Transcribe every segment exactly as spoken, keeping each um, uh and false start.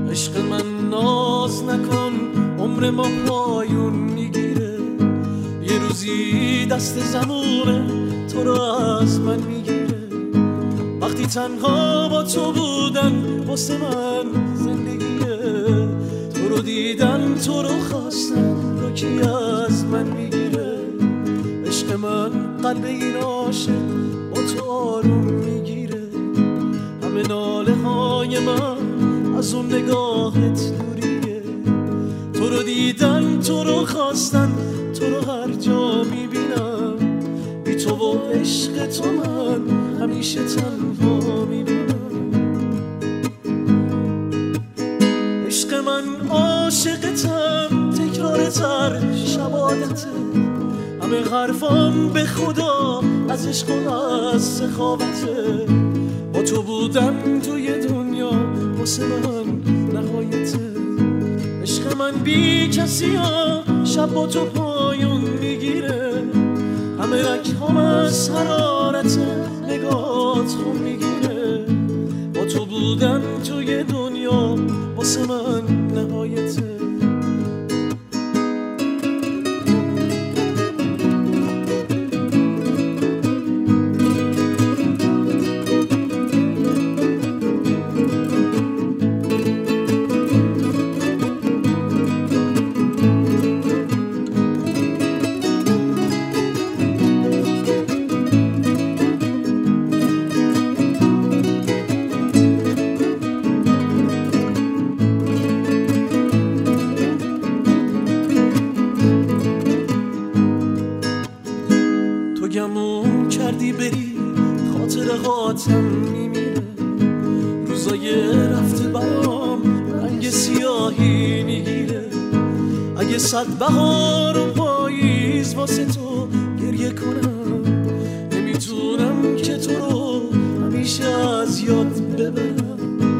عشق من ناز نکن، عمر ما پایون میگیره. یه روزی دست زمونه تو رو از من میگیره. وقتی تنها با تو بودن واسه من زندگیه. تو رو دیدن، تو رو خواستن، رو کی از من میگیره. عشق من قلب این عاشق با تو آروم میگیره. همه ناله های من از اون نگاهت دوریه. تو رو دیدن، تو رو خواستن، تو رو هر جا میبینم. بی تو و عشق تو من همیشه تنها میمونم. عشق من عاشقتم، تکرار تر شبادته. همه حرفام به خدا از عشق و از سخاوته. با تو بودم توی دنیا واسه من نهایته. عشق من بی کسی ها شب با تو پایون میگیره. همه رگ‌هام از حرارت نگاهات خون میگیره. با تو بودن توی دنیا واسه من نهایته. گمون کردی بری، خاطر هاتم میمیره. روزای رفته برام رنگ سیاهی میگیره. اگه صد بهار و پاییز واسه تو گریه کنم، نمیتونم که تو رو همیشه از یاد ببرم.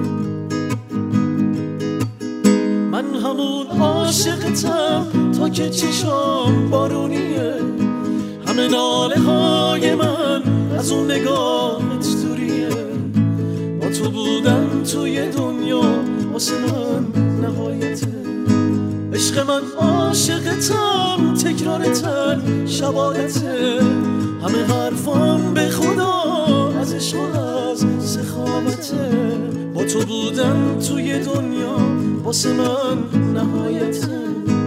من همون عاشقتم تا که چشام بارونیه. همه ناله های من از اون نگاهت دوریه. با تو بودن توی دنیا واسه من نهایته. عشق من عاشقتم، تکرار تن شباهته. همه حرفام به خدا از عشق و از سخاوته. با تو بودن توی دنیا واسه من نهایته.